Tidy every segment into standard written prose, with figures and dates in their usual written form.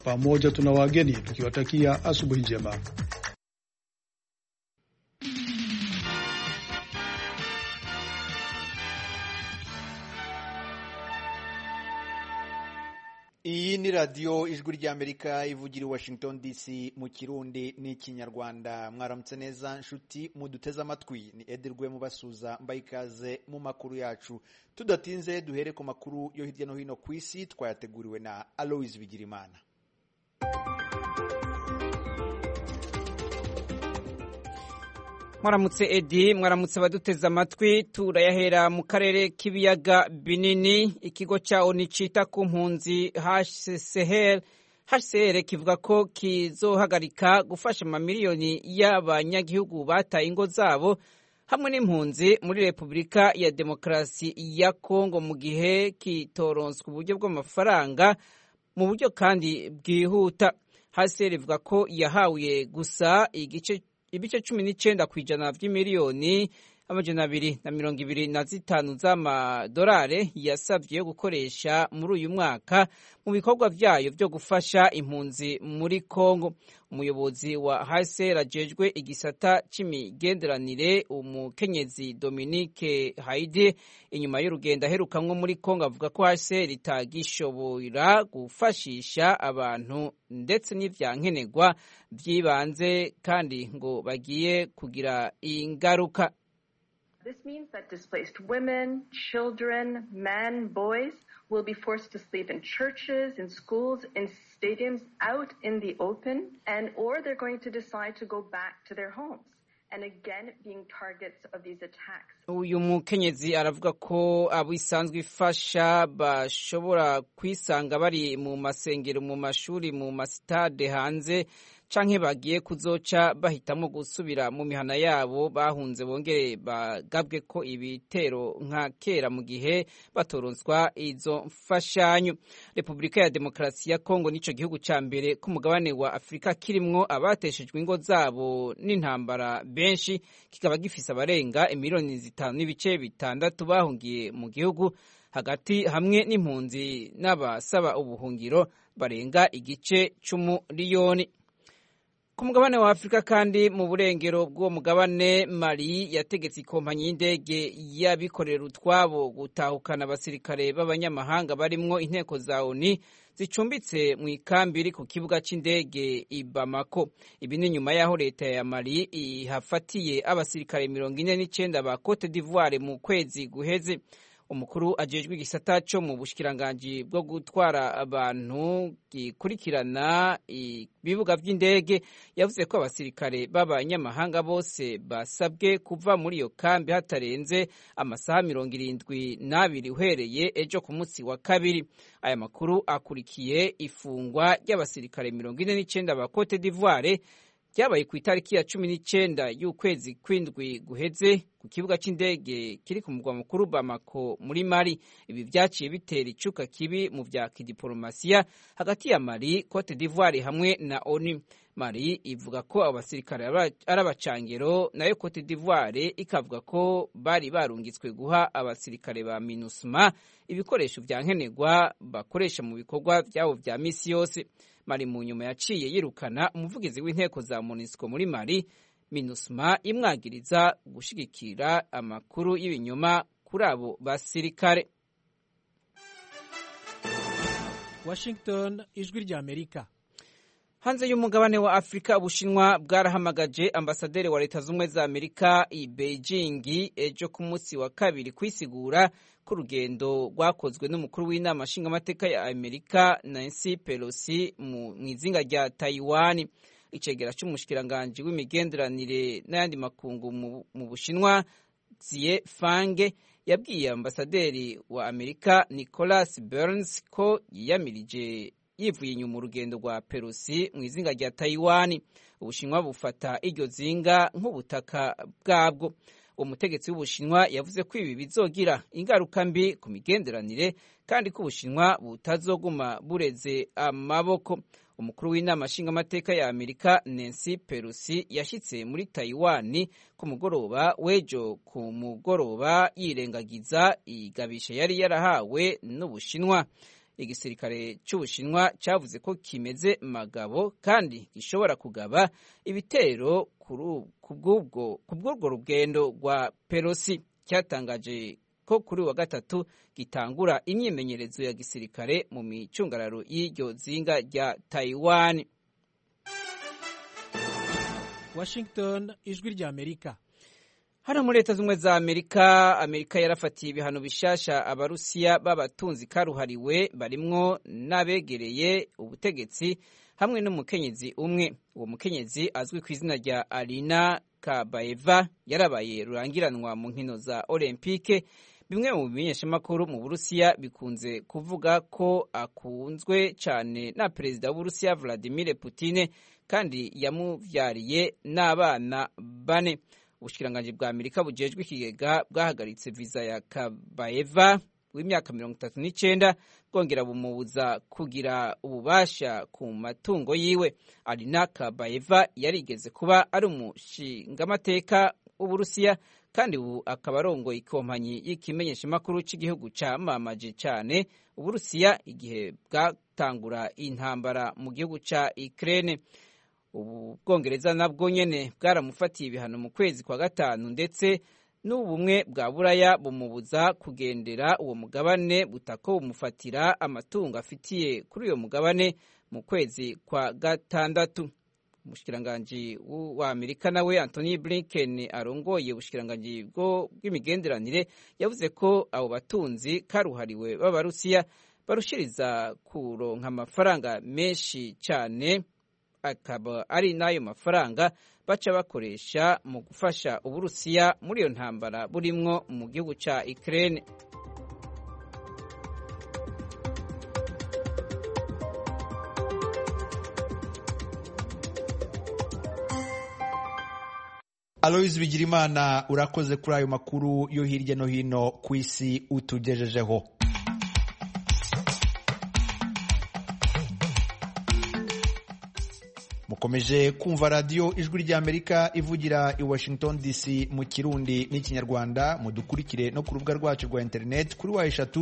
Pamoja tuna wageni tukiwatakia asubuhi njema. Iyi ni radio ijwi ry'Amerika ivugira i Washington DC mu Kirundi n'ikinyarwanda. Mwaramutse neza nshuti muduteze amatwi, ni Edirwe mubasuza mbaye ikaze mu makuru yacu. Tudatinze duhere ku makuru yo hirya no hino ku isi twayateguriwe na Alois Bigirimana. Mwaramutse Edi, mwaramutse baduteze amatwi. Turayahera mu karere k'ibiyaga binini. Ikigo cha ONU cita ku mpunzi HCR kivuga ko kizohagarika gufasha amamiliyoni y'abanyagihugu bataye ingo zabo hamwe n'impunzi muri Repubulika ya Demokarasi ya Kongo mu gihe kitoronswa uburyo bw'amafaranga mu buryo kandi bwihuta. HCR ivuga ko yahawe gusa ibice 19% vy'imiliyoni 225 z'amadolari yasavye yo gukoresha muri uyu mwaka mu bikorwa vyayo vyo gufasha impunzi muri Kongo. Umuyobozi wa HCR ajejwe igisata c'imigenderanire umukenyezi Dominique Haide inyuma y'urugendo aherukamwe muri Kongo avuga ko HCR itagishobora gufashisha abantu ndetse n'ivyankenerwa vyibanze kandi ngo bagiye kugira ingaruka. This means that displaced women, children, men, boys will be forced to sleep in churches, in schools, in stadiums, out in the open, or they're going to decide to go back to their homes. And again, being targets of these attacks. Uyu mukenyezi aravuga ko abisanzwe ifasha bashobora kwisanga bari mu masengero, mu mashuri, mu masitade hanze canke bagiye kuzoca bahitamo gusubira mu mihana yabo bahunze bongere bagabwe ko ibitero nka kera mu gihe batoronswa izo mfashanyo. Repubulika ya Demokarasi ya Kongo nico gihugu ca mbere ku mugabane wa Afrika kirimwo abateshejwe ingo zabo n'intambara benshi, kikaba gifise abarenga miliyoni 5.6 bahungiye mu gihugu hagati hamwe n'impunzi n'abasaba ubuhungiro barenga igice c'umuriyoni. Ku mugabane wa Afrika kandi mu burengero bw'uwo mugabane Mali yategetse ikompanyi y'indege y'abikorera utwabo gutahukana abasirikare b'abanyamahanga barimwo inteko za ONU zicumbitse mu ikambi iri ku kibuga c'indege i Bamako. Ibi ni nyuma yaho leta ya Mali ihafatiye abasirikare 49 ba Cote d'Ivoire mu kwezi guheze. Umukuru ajejwe igisata cyo mu bushikiranganje bwo gutwara abantu gikurikirana ibibuga vy'indege yavuze ko abasirikare b'abanyamahanga bose basabwe kuva muri iyo kambi hatarenze amasaha 72 uhereye ejo ku munsi wa kabiri. Aya makuru akurikiye ifungwa ry'abasirikare 49 ba Cote d'Ivoire ryabaye ku itariki ya 19 y'ukwezi kw'indwi guheze ku kibuga c'indege kiri ku mugwa mukuru Bamako muri Mali. Ibi vyaciye bitera icuka kibi mu vya kidiplomasiya hagati ya Mali, Cote d'Ivoire hamwe na ONU. Mali ivuga ko abasirikare arabacangero, nayo Cote d'Ivoire ikavuga ko bari barungitswe guha abasirikare ba MINUSMA ibikoresho vya nkenerwa bakoresha mu bikorwa vyabo vya misi yose. Mali mu nyuma yaciye yirukana umuvugizi w'inteko za MONUSCO muri Mali, MINUSMA imwagiriza gushigikira amakuru y'ibinyoma kuri abo basirikare. Washington, ijwi ry'Amerika. Hanze y'umugabane wa Afrika, Ubushinwa bwarahamagaje ambasaderi wa Leta Zunze za Amerika i Beijing ejo ku munsi wa kabiri kwisigura ku rugendo rwakozwe n'umukuru w'inama nshingamateka ya Amerika Nancy Pelosi mu izinga rya Taiwan. Icegera c'umushikiranganje w'imigenderanire n'ayandi makungu mu Bushinwa Xie Fang yabwiye ambasaderi wa Amerika Nicholas Burns ko yiyamirije yivuye inyuma urugendo rwa Pelosi mu izinga rya Taiwan. Ubushinwa bufata iryo zinga nk'ubutaka bwabwo. Umutegetsi w'Ubushinwa yavuze ko ibi bizogira ingaruka mbi ku migenderanire kandi ko Ubushinwa butazoguma bureze amaboko. Umukuru w'inama nshingamateka ya Amerika Nancy Pelosi yashitse muri Taiwan ku mugoroba w'ejo ku mugoroba yirengagiza igabisha yari yarahawe n'Ubushinwa. igisirikare cy'Ubushinwa cyavuze ko kimeze magabo kandi gishobora kugaba ibitero kubw'urwo rugendo rwa Pelosi. Cyatangaje ko kuri wa gatatu gitangura imyimenyerezo ya gisirikare mu micungararo y'iryo zinga rya Taiwan. Washington, ijwi rya Amerika. Hano muri Leta Zunze za Amerika yarafatiye ibihano bishasha Abarusiya b'abatunzi karuhariwe barimwo n'abegereye ubutegetsi hamwe n'umukenyezi umwe. Uwo mukenyezi azwi ku izina rya Alina Kabaeva yarabaye rurangiranwa mu nkino za Olympique. Bimwe mu bimenyeshamakuru mu Burusiya bikunze kuvuga ko akunzwe cyane na perezida w'Uburusiya Vladimir Putin kandi yamuvyariye n'abana 4. Ubushikiranganji bwa Amerika bujejwe ikigega bwahagaritse viza ya Kabaeva w'imyaka 39 bwongera bumubuza kugira ububasha ku matungo yiwe. Alina Kabaeva yarigeze kuba ari umushingamateka w'Uburusiya kandi ubu akaba arongoye ikompanyi y'ikimenyeshamakuru cy'igihugu camamaje cyane Uburusiya igihe bwatangura intambara mu gihugu ca Ukraine. Ubu Bwongereza nabwo nyene bwaramufatiye ibihano mu kwezi kwa gatanu ndetse n'ubumwe bwa Buraya bumubuza kugendera uwo mugabane butako bumufatira amatungo afitiye kuri uyo mugabane mu kwezi kwa gatandatu. Umushikiranganji wa Amerika nawe Anthony Blinken arongoye ubushikiranganji bw'imigenderanire yavuze ko abo batunzi karuhariwe b'Abarusiya barushiriza kuronka amafaranga menshi cyane, akaba ari nayo mafaranga baca bakoresha mu gufasha Uburusiya muri iyo ntambara burimwo mu gihugu ca Ukraine. Aloys Bigirimana, urakoze kuri ayo makuru yo hirya no hino ku isi utugejejeho. Mukomeje kumva radio Ijwi rya Amerika ivugira i Washington DC mu Kirundi n'Ikinyarwanda. Mudukurikire no ku rubuga rwacu rwa internet kuri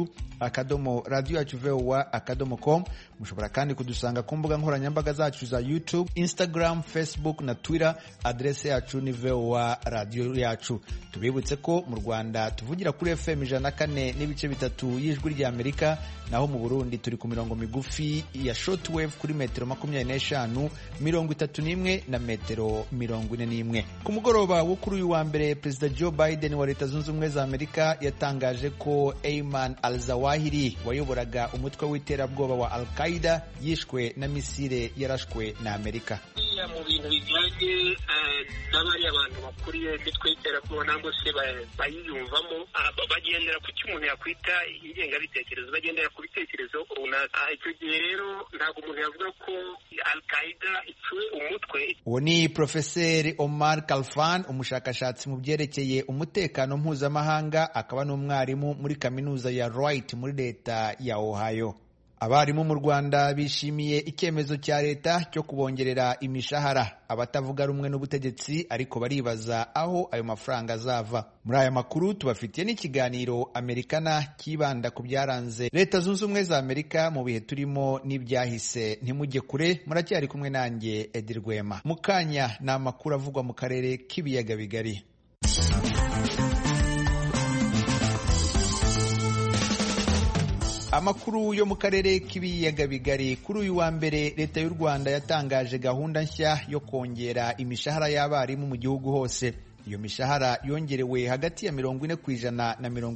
wa3.radio@voa.com. Mushobora kandi kudusanga ku mbuga nkoranyambaga zacu za YouTube, Instagram, Facebook na Twitter. Adrese yacu ni VOA radio yacu. Tubibutse ko mu Rwanda tuvugira kuri FM 104.3 y'Ijwi rya Amerika, naho mu Burundi turi ku mirongo migufi ya shortwave kuri metero 25 31 na metero 41. Ku mugoroba wo kuri uyu wa mbere, Perezida Joe Biden wa Leta Zunze Ubumwe za Amerika yatangaje ko Ayman al-Zawahiri wayoboraga umutwe w'iterabwoba wa Al-Qaeda yishwe na misile yarashwe na Amerika. Mu bintu bijyanye n'abari abantu bakuriye imitwe y'iterabwoba nangwa se bayiyumvamo, bagendera ku cy'umuntu yakwita ingengabitekerezo, bagendera ku bitekerezo runaka. Icyo gihe rero ntabwo umuntu yavuga ko Al-Qaeda iciwe umutwe. Uwo ni Profeseri Omar Khalfan, umushakashatsi mu byerekeye umutekano mpuzamahanga, akaba n'umwarimu muri kaminuza ya Wright muri leta ya Ohio. Abarimu mu Rwanda bishimiye icyemezo cya leta cyo kubongerera imishahara abatavuga rumwe n'ubutegetsi, ariko baribaza aho ayo mafaranga azava. Muri aya makuru tubafitiye n'ikiganiro Amerikana kibanda ku byaranze Leta Zunze Ubumwe za Amerika mu bihe turimo n'ibyahise. Ntimujye kure, muracyari kumwe nanjye Edi Rwema. Mukanya ni amakuru avugwa mu karere k'ibiyaga bigari. Amakuru yo mu karere k'ibiyaga bigari. Kuri uyu wa mbere, Leta y'u Rwanda yatangaje gahunda nshya yo kongera imishahara y'abarimu mu gihugu hose. Iyo mishahara yongerewe hagati ya 40% na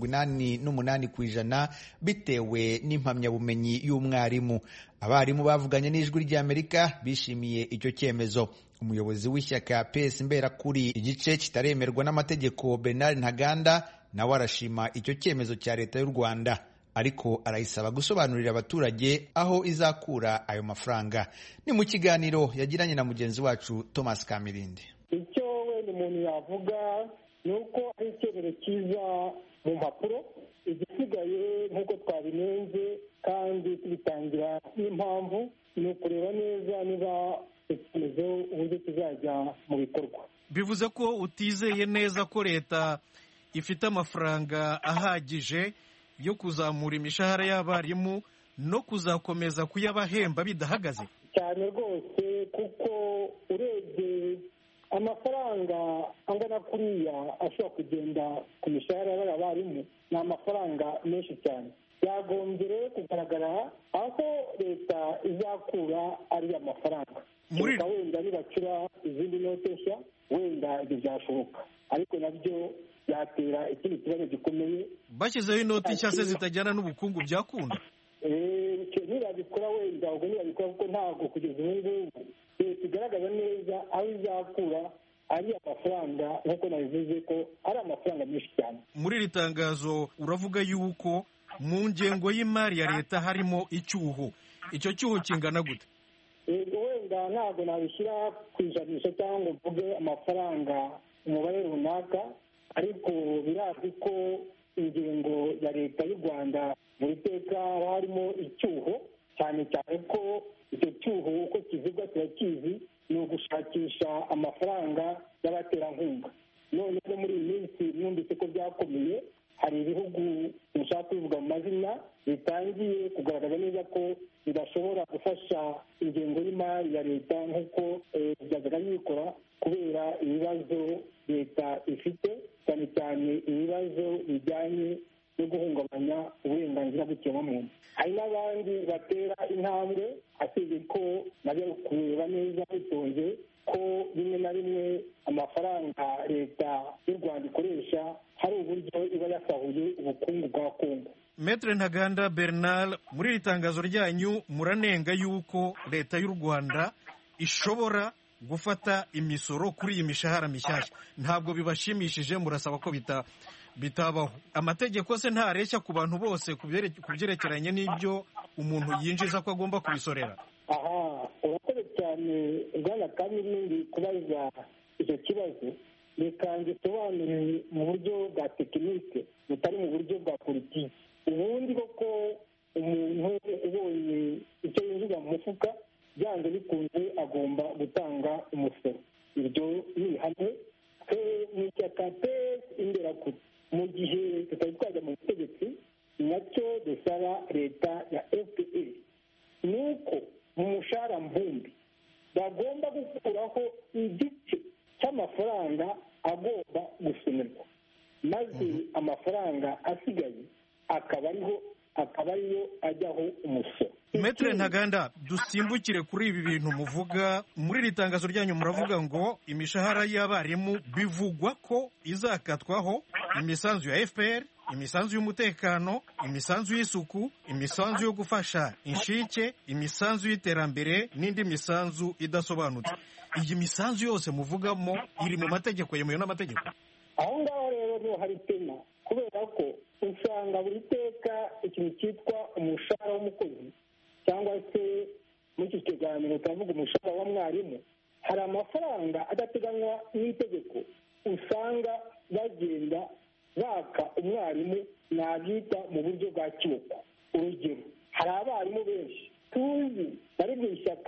88% bitewe n'impamyabumenyi y'umwarimu. Abarimu bavuganye n'Ijwi rya Amerika bishimiye icyo cyemezo. Umuyobozi w'ishyaka PS Mberakuri igice kitaremerwa n'amategeko, Bernard Ntaganda, nawe arashima icyo cyemezo cya Leta y'u Rwanda, ariko arayisaba gusobanurira abaturage aho izakura ayo mafaranga. Ni mu kiganiro yagiranye na mugenzi wacu Thomas Kamirindi. Icyo wenda umuntu yavuga ni uko ari icyemezo cyiza mu mpapuro, igisigaye nk'uko twabinenze kandi tubitangira n'impamvu ni ukureba neza niba icyemezo uburyo kizajya mu bikorwa. Bivuze ko utizeye neza ko leta ifite amafaranga ahagije yo kuzamura imishahara y'abarimu no kuzakomeza kuyabahemba bidahagaze? cyane rwose, kuko urebye amafaranga angana kuriya ashobora kugenda ku mishahara y'abarimu ni amafaranga menshi cyane. byagombye rero kugaragara aho leta izakura ariya mafaranga. kereka wenda nibacura izindi note nshya, wenda ibyo byashoboka, ariko nabyo byatera ikindi kibazo gikomeye. bashyizeho inoti nshya se zitajyana n'ubukungu byakunda? ntibabikora wenda, ubwo ntibabikora kuko ntabwo kugeza ubu ngubu leta igaragaza neza aho izakura ari amafaranga, nk'uko nabivuze ko ari amafaranga menshi cyane. muri iri tangazo uravuga yuko mu ngengo y'imari ya leta harimo icyuho. icyo cyuho kingana gute? wenda ntabwo nabishyira ku ijanisha cyangwa ngo mvuge amafaranga umubare runaka, ariko birazwi ko ingengo ya leta y'u Rwanda buri teka haba harimo icyuho, cyane cyane ko icyo cyuho uko kivugwa turakizi, ni ugushakisha amafaranga y'abaterankunga. none no muri iyi minsi mwumvise ko byakomeye, hari ibihugu bishaka kubivuga mu mazina bitangiye kugaragaza neza ko bidashobora gufasha ingengo y'imari ya leta nk'uko byajyaga bikora, kubera ibibazo leta ifite, cyane cyane ibibazo bijyanye no guhungabanya uburenganzira bw'ikiremwamuntu. hari n'abandi batera intambwe, asibye ko nabyo kureba neza bitonze ko rimwe na rimwe amafaranga leta y'u Rwanda ikoresha hari uburyo iba yasahuye ubukungu bwa Kongo. Maître Ntaganda Bernard, muri iri tangazo ryanyu muranenga yuko leta y'u Rwanda ishobora gufata imisoro kuri iyi mishahara mishyashya. ntabwo bibashimishije, murasaba ko bitabaho. amategeko se ntareshya ku bantu bose ku byerekeranye n'ibyo umuntu yinjiza ko agomba kubisorera? aha, urakoze cyane bwana Kamirindi kubaza icyo kibazo. reka ngisobanure mu buryo bwa tekinike butari mu buryo bwa politiki. ubundi koko umuntu ubonye icyo yinjiza mu mufuka, byanze bikunze agomba gutanga umusoro. iryo ni ihame mu ishyaka pesi imberakuri. mu gihe tutari twajya mu butegetsi, nacyo dusaba leta ya FPR ni uko mu mushahara mbumbi bagomba gukuraho igice cy'amafaranga agomba gusonerwa, maze amafaranga asigaye akaba ariyo ajyaho umusoro. Maître Ntaganda, dusimbukire kuri ibi bintu muvuga. muri iri tangazo ryanyu muravuga ngo imishahara y'abarimu bivugwa ko izakatwaho imisanzu ya FPR, imisanzu y'umutekano, imisanzu y'isuku, imisanzu yo gufasha inshike, imisanzu y'iterambere n'indi misanzu idasobanutse. iyi misanzu yose muvugamo iri mu mategeko, yemewe n'amategeko? aho ngaho rero niho hari tema, kubera ko usanga buri teka ikintu cyitwa umushahara w'umukozi, cyangwa se muri iki kiganiro turavuga umushahara wa mwarimu, hari amafaranga adateganywa n'itegeko usanga bagenda baka umwarimu, nabyita mu buryo bwa kiboko. urugero, hari abarimu benshi tuzi bari mu ishyaka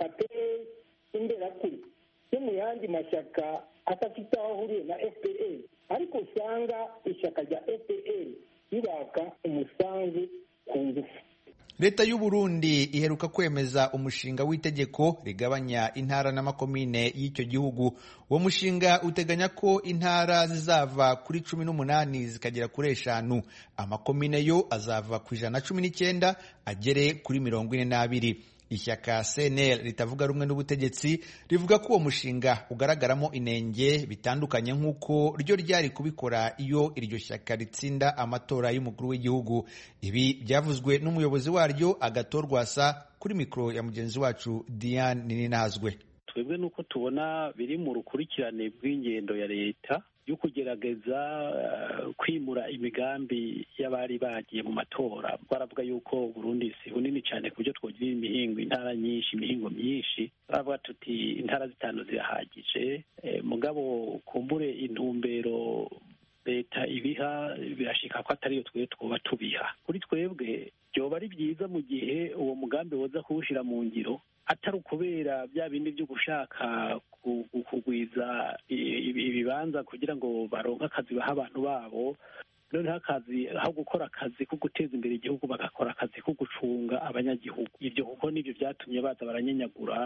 imberakuri no mu yandi mashyaka adafite aho ahuriye na FPR, ariko usanga ishyaka rya FPR ribaka umusanzu ku ngufu. Leta y'u Burundi iheruka kwemeza umushinga w'itegeko rigabanya intara n'amakomine y'icyo gihugu. uwo mushinga uteganya ko intara zizava kuri 18 zikagera kuri 5, amakomine yo azava ku 119 agere kuri 42. Ishyaka CNL ritavuga rumwe n'ubutegetsi rivuga ko uwo mushinga ugaragaramo inenge bitandukanye nk'uko ryo ryari kubikora iyo iryo shyaka ritsinda amatora y'umukuru w'igihugu. Ibi byavuzwe n'umuyobozi waryo Agathon Rwasa kuri mikoro ya mugenzi wacu Diane Nininazwe. twebwe nuko tubona biri mu rukurikirane rw'ingendo ya leta yo kugerageza kwimura imigambi y'abari bagiye mu matora. baravuga yuko Burundi si bunini cyane ku buryo twogira imihingo, intara nyinshi, imihingo myinshi. baravuga tuti intara 5 zirahagije, mugabo kumbure intumbero leta ibiha birashika ko atariyo twe twoba tubiha. kuri twebwe byoba ari byiza mu gihe uwo mugambi woza kuwushira mu ngiro, atari ukubera bya bindi byo gushaka kugwiza ibibanza kugira ngo baronke akazi baha abantu babo, noneho akazi aho gukora akazi ko guteza imbere igihugu bagakora akazi ko gucunga abanyagihugu. Ibyo kuko nibyo byatumye baza baranyenyagura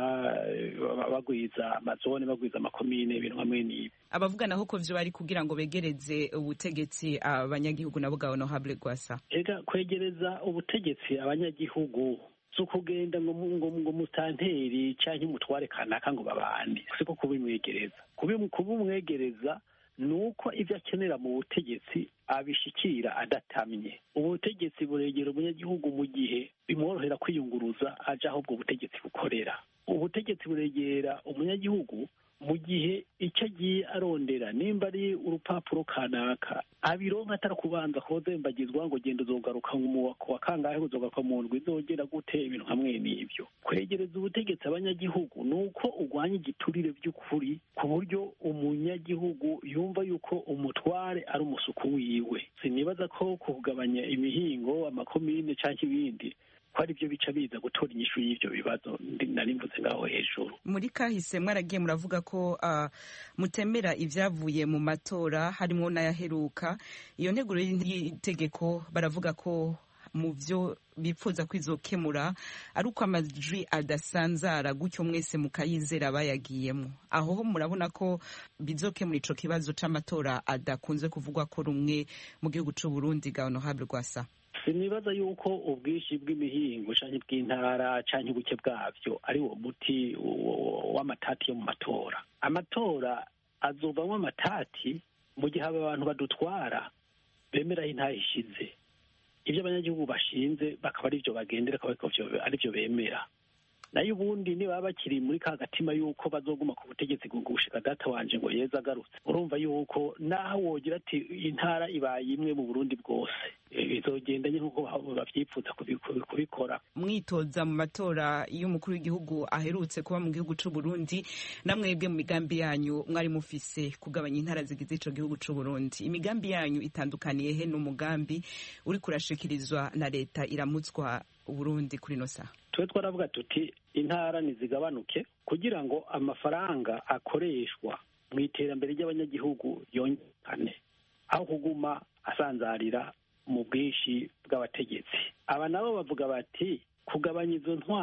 bagwiza amazone bagwiza amakomine ibintu hamwe n'ibi. Abavuga naho ko vyo bari kugira ngo begereze ubutegetsi abanyagihugu nabo ga Honorable Gwasa. Ega kwegereza ubutegetsi abanyagihugu so kugenda ngo mutanteri canke umutware kanaka ngo babandi siko kubimwegereza kubimwegereza nuko ivyo akenera mu butegetsi abishikira adatamye. Ubutegetsi buregera umunyagihugu mu gihe bimworohera kwiyunguruza aja aho ubwo butegetsi bukorera. Ubutegetsi buregera umunyagihugu mu gihe icyo agiye arondera nimba ari urupapuro kanaka abironka atari kubanza kozembagizwa ngo genda uzogaruka mu wa kangahe uzogaruka mu ndwi izogera gute ibintu hamwe n'ibyo. Kwegereza ubutegetsi abanyagihugu nuko urwanya igiturire by'ukuri ku buryo umunyagihugu yumva yuko umutware ari umusuku wiwe. Sinibaza ko kugabanya imihingo amakomine cyangwa ibindi ko ari byo bica biza gutora inyishu y'ibyo bibazo nari mvuze ngaho hejuru. Muri kahise mwaragiye muravuga ko mutemera ivyavuye mu matora harimo n'ayaheruka. Iyo nteguro y'itegeko baravuga ko mu vyo bipfuza kwizokemura ari uko amajwi adasanzara gutyo mwese mukayizera bayagiyemo. Aho ho murabona ko bizokemura ico kibazo c'amatora adakunze kuvugwa ko rumwe mu gihugu c'u Burundi ga Honorable Gwasa. Sinibaza yuko ubwishi bw'imihingo canke bw'intara canke ubuke bwavyo ari wo muti w'amatati yo mu matora. Amatora azovamwo amatati mu gihe abantu badutwara bemera intahe ishize ivyo abanyagihugu bashinze bakaba ari vyo bagendera ari vyo bemera. Nayo ubundi niba bakiri muri ka gatima yuko bazoguma ku butegetsi gushika data wanje ngo yeza agarutse, urumva yuko naho wogira ati intara ibaye imwe mu Burundi bwose izogendanye nk'uko bavyifuza kubikora. Mwitoza mu matora y'umukuru w'igihugu aherutse kuba mu gihugu c'u Burundi, namwebwe mu migambi yanyu mwari mufise kugabanya intara zigize ico gihugu c'u Burundi. Imigambi yanyu itandukaniye he n'umugambi uri kurashikirizwa na leta iramutswa Burundi kuri no saha? Twe twaravuga tuti intara nizigabanuke kugira ngo amafaranga akoreshwa mu iterambere ry'abanyagihugu yongane aho kuguma asanzarira mu bwishi bw'abategetsi. Aba nabo bavuga bati kugabanya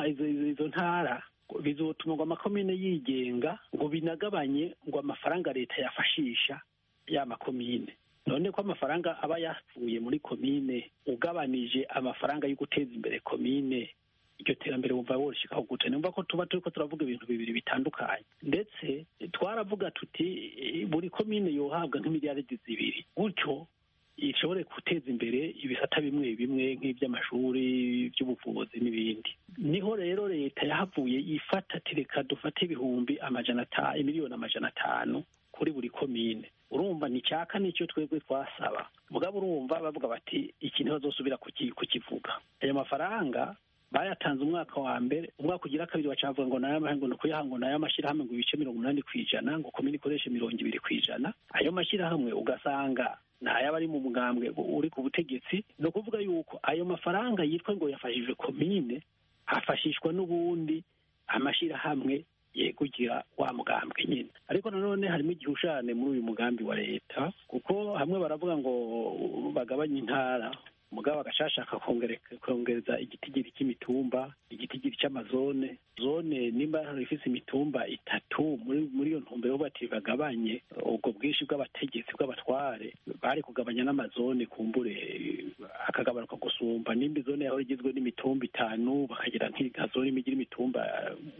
izo ntara bizotuma ngo amakomine yigenga ngo binagabanye ngo amafaranga leta yafashisha ya makomine. None ko amafaranga aba yavuye muri komine ugabanije amafaranga yo guteza imbere komine, iryo terambere bumva worishikaho gute? Numva ko tuba turiko turavuga ibintu bibiri bitandukanye. Ndetse twaravuga tuti buri komine yohabwa nk'imiliyaridi 2 gutyo ishobore guteza imbere ibisata bimwe bimwe nk'iby'amashuri by'ubuvuzi n'ibindi. Niho rero leta yahavuye ifata tireka dufate miliyoni 500 kuri buri komine. Urumva ni cyaka nicyo twebwe twasaba. Mugabo urumva bavuga bati iki niho bazosubira kukivuga. Aya mafaranga bayatanze umwaka wa mbere, umwaka ugira kabiri bacavuga ngo nayo mahango no kuyahango nayo mashirahamwe ngo ibice 80% ngo komine ikoreshe 20%. Ayo mashirahamwe ugasanga nayo bari mu mugambwe uri ku butegetsi. No kuvuga yuko ayo mafaranga yitwa ngo yafashijwe komine hafashishwa n'ubundi amashirahamwe kugira wa mugambwe nyine. Ariko nanone harimo igihushane muri uyu mugambi wa leta kuko hamwe baravuga ngo bagabanye intara mugabo agashashaka kongereza igitigiri cy'imitumba, igitigiri cy'amazone. Zone nimba ifise imitumba 3 muri iyo ntumbero bati bagabanye ubwo bwishi bw'abategetsi bw'abatware bari kugabanya n'amazone kumbure akagabanuka gusumba. Nimba zone yaho igizwe n'imitumba 5 bakagira nk'igazone imigira imitumba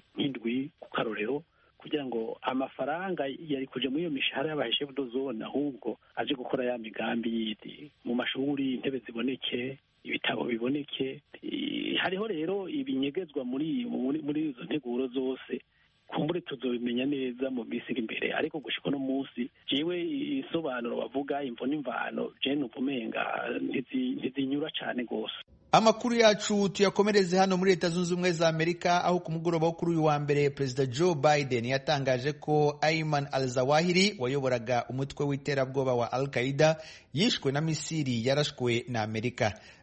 7 ku karorero kugira ngo amafaranga yari kuje muri iyo mishahara y'abaheshe zone ahubwo aje gukora ya migambi yindi mu mashuri, intebe ziboneke, ibitabo biboneke. Hariho rero ibinyegezwa muri izo nteguro zose kumbure tuzobimenya neza mu minsi iri imbere. Ariko gushika no munsi jewe isobanuro bavuga imvo n'imvano je nuvumenga ntizinyura cane gose. Amakuru yacu tuyakomereze hano muri Leta Zunze Ubumwe za Amerika, aho ku mugoroba wo kuri uyu wa mbere Perezida Joe Biden yatangaje ko Ayman al-Zawahiri wayoboraga umutwe w'iterabwoba wa Al-Qaeda yishwe na misiri yarashwe na Amerika.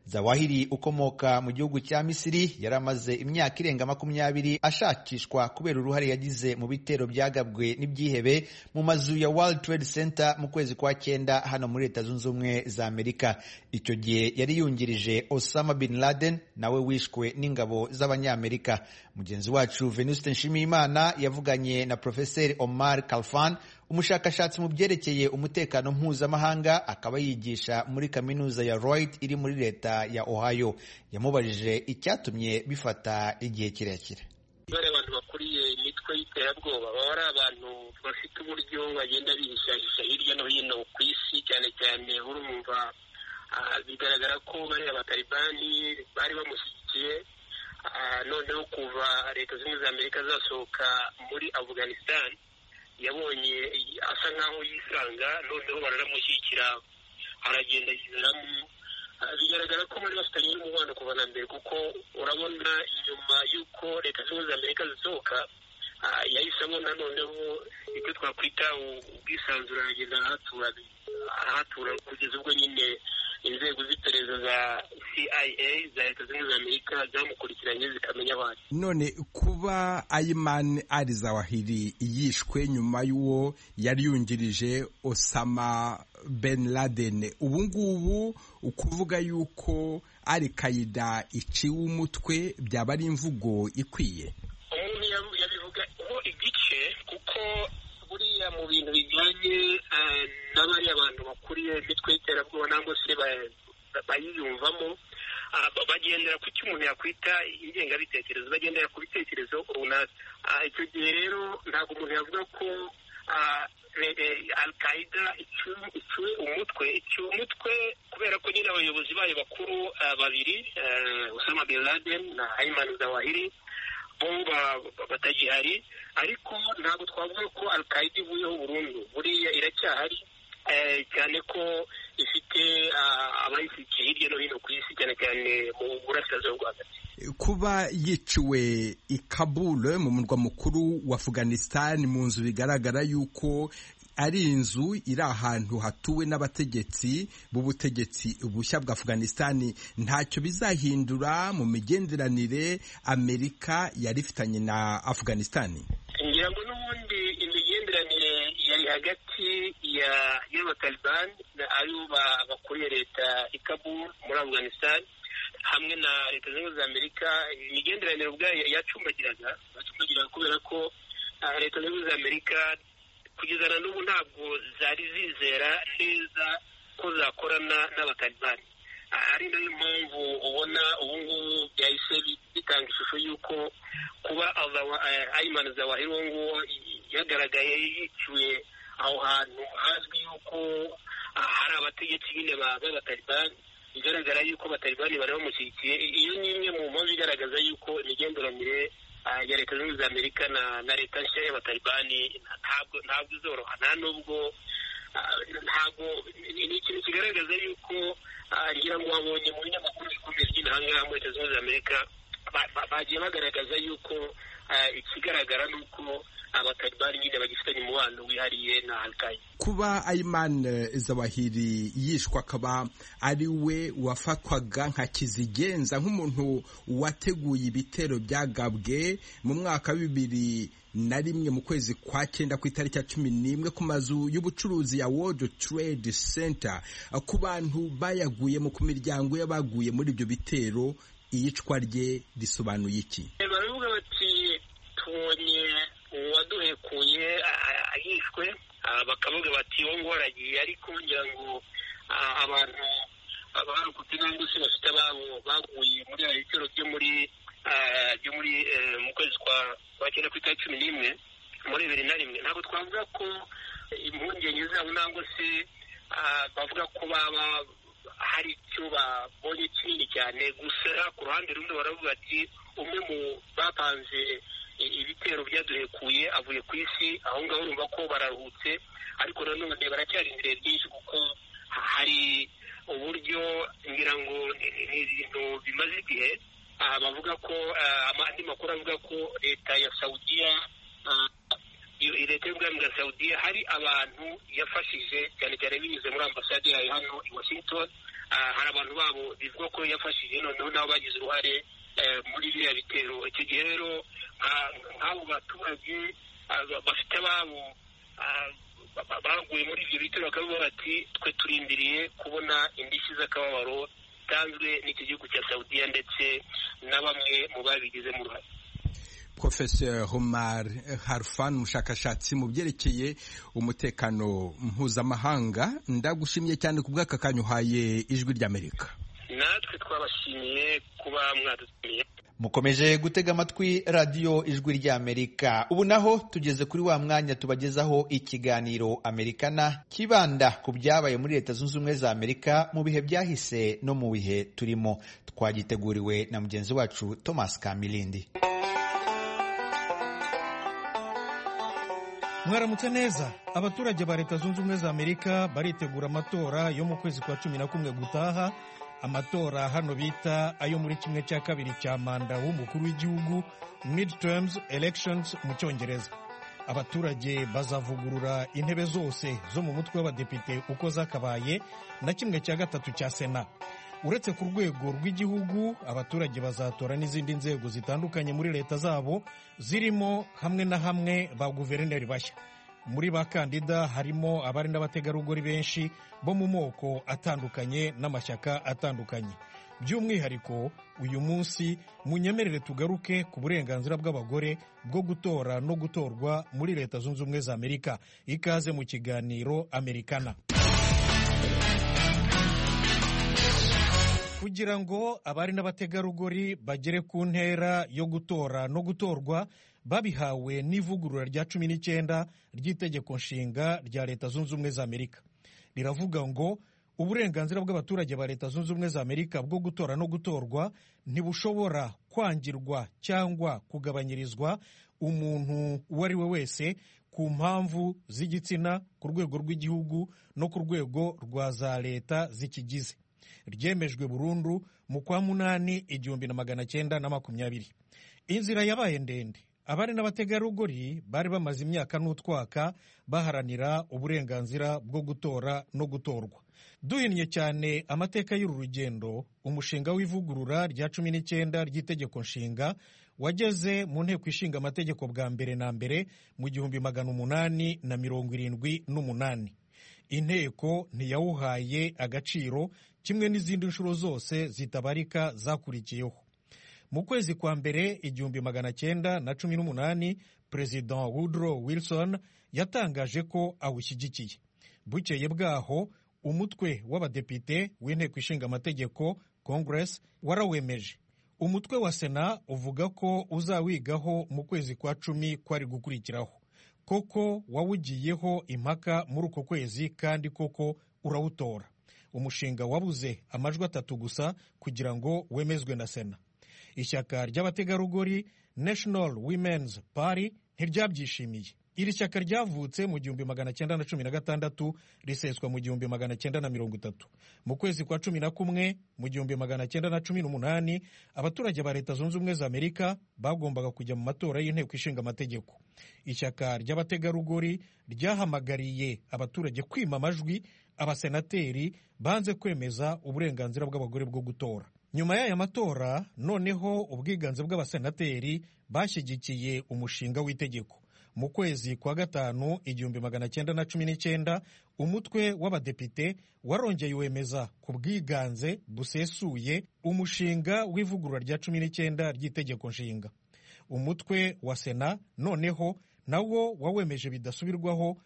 Zawahiri ukomoka mu gihugu cya Misiri yari amaze imyaka irenga 20 ashakishwa kubera uruhare yagize mu bitero byagabwe n'ibyihebe mu mazu ya World Trade Center mu kwezi kwa 9 hano muri Leta Zunze Ubumwe za Amerika. Icyo gihe yari yungirije Osama bin Laden nawe wishwe n'ingabo z'Abanyamerika. Mugenzi wacu Venuste Nshimiyimana yavuganye na Professor Omar Kalfan, umushakashatsi mu byerekeye umutekano mpuzamahanga, akaba yigisha muri kaminuza ya Wright iri muri leta ya Ohio. Yamubajije icyatumye bifata igihe kirekire. Bari abantu bakuriye imitwe y'iterabwoba baba ari abantu bafite uburyo bagenda bihishahisha hirya no hino ku isi, cyane cyane urumva bigaragara ko bari abatalibani bari bamushyigikiye. Noneho kuva Leta Zunze Ubumwe za Amerika zasohoka muri Afghanistan yabonye asa nkaho yisanga, noneho bararamushyigikira aragenda yizeramo. Bigaragara ko bari bafitanye n'umubano kuva na mbere, kuko urabona inyuma y'uko Leta Zunze Ubumwe za Amerika zisohoka yahise abona noneho icyo twakwita ubwisanzure, aragenda arahatura kugeza ubwo nyine inzego z'iperereza za CIA za Leta Zunze Ubumwe za Amerika zamukurikiranye zikamenya abandi. None kuba Ayman al-Zawahiri yishwe nyuma y'uwo yari yungirije Osama bin Laden, ubu ngubu ukuvuga yuko Al-Qaeda iciwe umutwe byaba ari imvugo ikwiye? Umuntu yabivugaho igice, kuko buriya mu bintu bijyanye n'abari abantu bakuriye imitwe y'iterabwoba nangwa se bayiyumvamo, bagendera ku cyo umuntu yakwita ingengabitekerezo, bagendera ku bitekerezo runaka. Icyo gihe rero ntabwo umuntu yavuga ko Al-Qaeda iciwe umutwe kubera ko nyine abayobozi bayo bakuru babiri, Osama bin Laden na Ayman al-Zawahiri, bo batagihari. Ariko ntabwo twavuga ko Al-Qaeda ivuyeho burundu, buriya iracyahari, cyane ko ifite abayishyigikiye hirya no hino ku isi, cyane cyane mu burasirazuba bwo hagati. Kuba yiciwe i Kabul mu murwa mukuru wa Afghanistan mu nzu bigaragara yuko ari inzu iri ahantu hatuwe n'abategetsi b'ubutegetsi bushya bwa Afghanistan, ntacyo bizahindura mu migenderanire Amerika yari ifitanye na Afghanistan? Ngira ngo n'ubundi imigenderanire yari hagati y'abatalibani aribo bakuriye leta i Kabul muri Afghanistan hamwe na Leta Zunze Ubumwe za Amerika. Imigenderanire ubwayo yacumbagiraga kubera ko Leta Zunze Ubumwe za Amerika kugeza na n'ubu ntabwo zari zizera neza ko zakorana n'abatalibani. Ari nayo mpamvu ubona ubu ngubu byahise bitanga ishusho y'uko kuba Ayman al-Zawahiri uwo nguwo yagaragaye yiciwe aho hantu hazwi y'uko hari abategetsi nyine b'abatalibani, bigaragara y'uko abatalibani bari bamushyigikiye. Iyo ni imwe mu mpamvu igaragaza y'uko imigenderanire ya Leta Zunze Ubumwe za Amerika na leta nshya y'abatalibani ntabwo izoroha, nta nubwo ntabwo ni ikintu kigaragaza y'uko ngira ngo wabonye mu binyamakuru bikomeye by'intanga muri Leta Zunze Ubumwe za Amerika bagiye bagaragaza y'uko ikigaragara ni uko abatalibani nyine bagifitanye umubano wihariye na Al-Qaeda. Kuba Ayman Zawahiri yishwa akaba ari we wafatwaga nka kizigenza, nk'umuntu wateguye ibitero byagabwe mu mwaka wa 2001 mu kwezi kwa 9 ku itariki ya 11 ku mazu y'ubucuruzi ya World Trade Center, ku bantu bayaguyemo, ku miryango y'abaguye muri ibyo bitero, iyicwa rye risobanuye iki? Baravuga bati tubonye uwaduhekuye yishwe, bakavuga bati uwo ngo aragiye, ariko ngira ngo abantu abarokotse nangwa se bafite ababo baguye muri aya bitero byo muri mu kwezi kwa 9 ku itariki 11 muri 2001, ntabwo twavuga ko impungenge zabo nangwa se bavuga ko baba hari icyo babonye kinini cyane. Gusa ku ruhande rumwe baravuga ati umwe mu bapanze ibitero byaduhekuye avuye ku isi, aho ngaho urumva ko bararuhutse, ariko nanone baracyarindiriye byinshi kuko hari uburyo ngira ngo ni ibintu bimaze igihe. Bavuga ko andi makuru avuga ko leta ya Saudiya, leta y'ubwami bwa Saudiya, hari abantu yafashije cyane cyane binyuze muri ambasade yayo hano i Washington, hari abantu babo bivuga ko yafashije noneho nabo bagize uruhare muri biriya bitero. Icyo gihe rero nk'abo baturage bafite ababo baguye muri ibyo bitero bakavuga bati twe turindiriye kubona indishyi z'akababaro zitanzwe n'iki gihugu cya Saudiya ndetse na bamwe mu babigizemo uruhare. Professor Omar Harfan, umushakashatsi mu byerekeye umutekano mpuzamahanga, ndagushimiye cyane ku bw'aka kanya uhaye Ijwi ry'Amerika. Natwe twabashimiye kuba mwadutumiye. Mukomeje gutega amatwi radiyo Ijwi ry'Amerika. Ubu naho tugeze kuri wa mwanya tubagezaho ikiganiro Amerikana kibanda ku byabaye muri Leta Zunze Ubumwe za Amerika mu bihe byahise no mu bihe turimo. Twagiteguriwe na mugenzi wacu Thomas Kamilindi. Mwaramutse neza. Abaturage ba Leta Zunze Ubumwe za Amerika baritegura amatora yo mu kwezi kwa 11 gutaha. Amatora hano bita ayo muri kimwe cya kabiri cya manda w'umukuru w'igihugu, midterms elections mu Cyongereza. Abaturage bazavugurura intebe zose zo mu mutwe w'abadepite uko zakabaye na kimwe cya gatatu cya Sena. Uretse ku rwego rw'igihugu, abaturage bazatora n'izindi nzego zitandukanye muri leta zabo, zirimo hamwe na hamwe ba guverineri bashya. Muri bakandida harimo abari n'abategarugori benshi bo mu moko atandukanye n'amashyaka atandukanye. By'umwihariko uyu munsi munyemerere tugaruke ku burenganzira bw'abagore bwo gutora no gutorwa muri Leta Zunze Ubumwe za Amerika. Ikaze mu kiganiro Amerikana. Kugira ngo abari n'abategarugori bagere ku ntera yo gutora no gutorwa, babihawe n'ivugurura rya 19 ry'itegeko nshinga rya Leta Zunze Ubumwe za Amerika. Riravuga ngo uburenganzira bw'abaturage ba Leta Zunze Ubumwe za Amerika bwo gutora no gutorwa ntibushobora kwangirwa cyangwa kugabanyirizwa umuntu uwo ari we wese ku mpamvu z'igitsina, ku rwego rw'igihugu no ku rwego rwa za leta zikigize. Ryemejwe burundu mu kwa munani 1920. Inzira yabaye ndende. Abari n'abategarugori bari bamaze imyaka n'utwaka baharanira uburenganzira bwo gutora no gutorwa. Duhinnye cyane amateka y'uru rugendo, umushinga w'ivugurura rya 19 ry'itegeko nshinga wageze mu nteko ishinga amategeko bwa mbere na mbere mu 1878. Inteko ntiyawuhaye agaciro kimwe n'izindi nshuro zose zitabarika zakurikiyeho. Mu kwezi kwa mbere 1918, President Woodrow Wilson yatangaje ko awushyigikiye. Bukeye bwaho umutwe w'abadepite w'inteko ishinga amategeko Congress warawemeje. Umutwe wa Sena uvuga ko uzawigaho mu kwezi kwa 10 kwari gukurikiraho. Koko wawugiyeho impaka muri uko kwezi kandi koko urawutora. Umushinga wabuze amajwi 3 gusa kugira ngo wemezwe na Sena. Ishyaka ry'abategarugori National Women's Party ntiryabyishimiye. Iri shyaka ryavutse mu 1916 riseswa mu 1930. Mu kwezi kwa 11 mu 1918 abaturage ba Leta Zunze Ubumwe za Amerika bagombaga kujya mu matora y'inteko ishinga amategeko. Ishyaka ry'abategarugori ryahamagariye abaturage kwima amajwi abasenateri banze kwemeza uburenganzira bw'abagore bwo gutora. Nyuma y'aya matora noneho ubwiganze bw'abasenateri bashyigikiye umushinga w'itegeko. Mu kwezi kwa gatanu 1919 umutwe w'abadepite warongeye wemeza ku bwiganze busesuye umushinga w'ivugurura rya 19 ry'itegeko nshinga. Umutwe wa Sena noneho nawo wawemeje bidasubirwaho.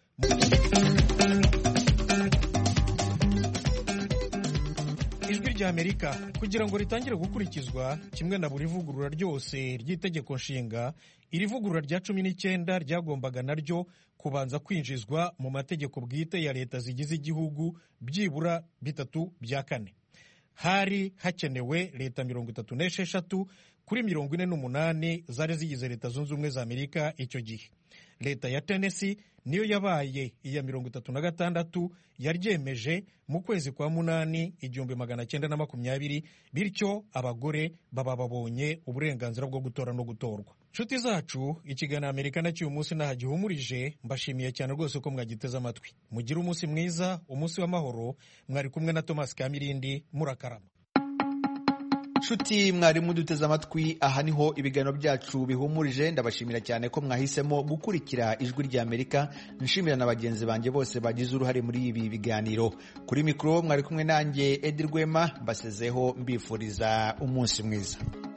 Ijwi ry'Amerika kugira ngo ritangire gukurikizwa kimwe na buri vugurura ryose ry'itegeko nshinga, iri vugurura rya 19 ryagombaga naryo kubanza kwinjizwa mu mategeko bwite ya leta zigize igihugu byibura 3/4. Hari hakenewe leta 36 kuri 48 zari zigize Leta Zunze Ubumwe za Amerika icyo gihe. Leta ya Tennessee niyo yabaye iya 36 yaryemeje mu kwezi kwa munani 1920, bityo abagore baba babonye uburenganzira bwo gutora no gutorwa. nshuti zacu, ikiganiro Amerika na cy'uyu munsi naho gihumurije. Mbashimiye cyane rwose ko mwagiteze amatwi. Mugire umunsi mwiza, umunsi w'amahoro. Mwari kumwe na Thomas Kamirindi. Murakarama. Nshuti mwari muduteze amatwi, aha niho ibiganiro byacu bihumurije. Ndabashimira cyane ko mwahisemo gukurikira Ijwi rya Amerika. Nshimira na bagenzi banjye bose bagize uruhare muri ibi biganiro. Kuri mikoro mwari kumwe nanjye Edi Rwema, mbasezeho mbifuriza umunsi mwiza.